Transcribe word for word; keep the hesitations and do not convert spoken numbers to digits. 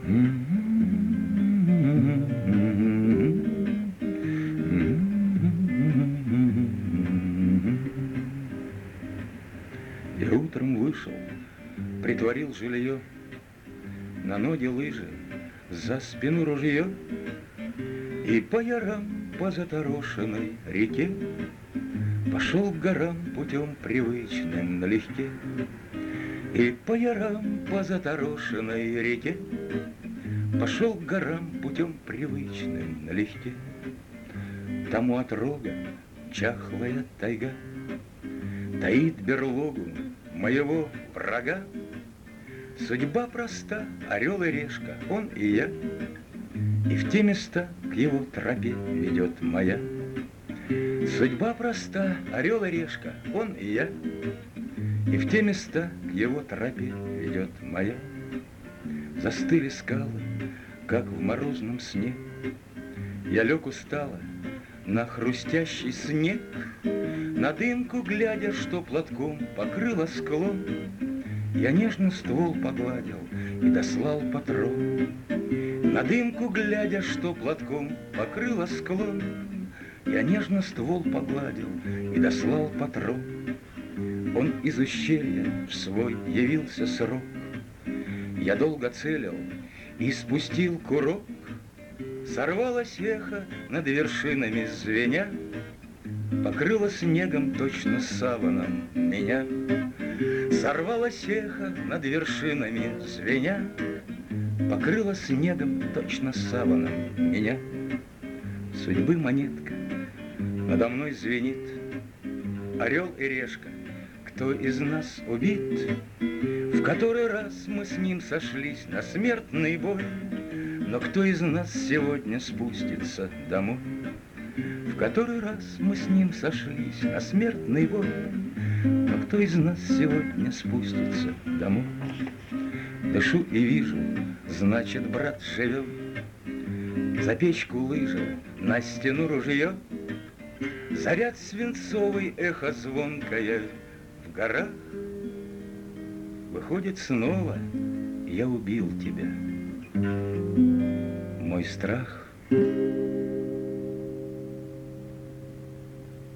Я утром вышел, притворил жилье, на ноги лыжи, за спину ружье, и по ярам, по заторошенной реке пошел к горам путем привычным налегке. И по ярам, по заторошенной реке пошел к горам путем привычным налегке. Там у отрога чахлая тайга таит берлогу моего врага. Судьба проста, орел и решка, он и я, и в те места к его тропе ведет моя. Судьба проста, орел и решка, он и я, и в те места к его тропе ведет моя. Застыли скалы, как в морозном сне. Я лег устало на хрустящий снег, на дымку глядя, что платком покрыла склон. Я нежно ствол погладил и дослал патрон. На дымку глядя, что платком покрыла склон, я нежно ствол погладил и дослал патрон. Он из ущелья в свой явился срок. Я долго целил и спустил курок. Сорвалось эхо над вершинами звеня, покрыло снегом точно саваном меня. Сорвалось эхо над вершинами звеня, покрыло снегом точно саваном меня. Судьбы монетка надо мной звенит. Орел и решка, кто из нас убит? В который раз мы с ним сошлись на смертный бой, но кто из нас сегодня спустится домой? В который раз мы с ним сошлись на смертный бой, но кто из нас сегодня спустится домой? Дышу и вижу, значит, брат живет. За печку лыжи, на стену ружье, заряд свинцовый, эхо звонкое в горах. Выходит снова, я убил тебя. Мой страх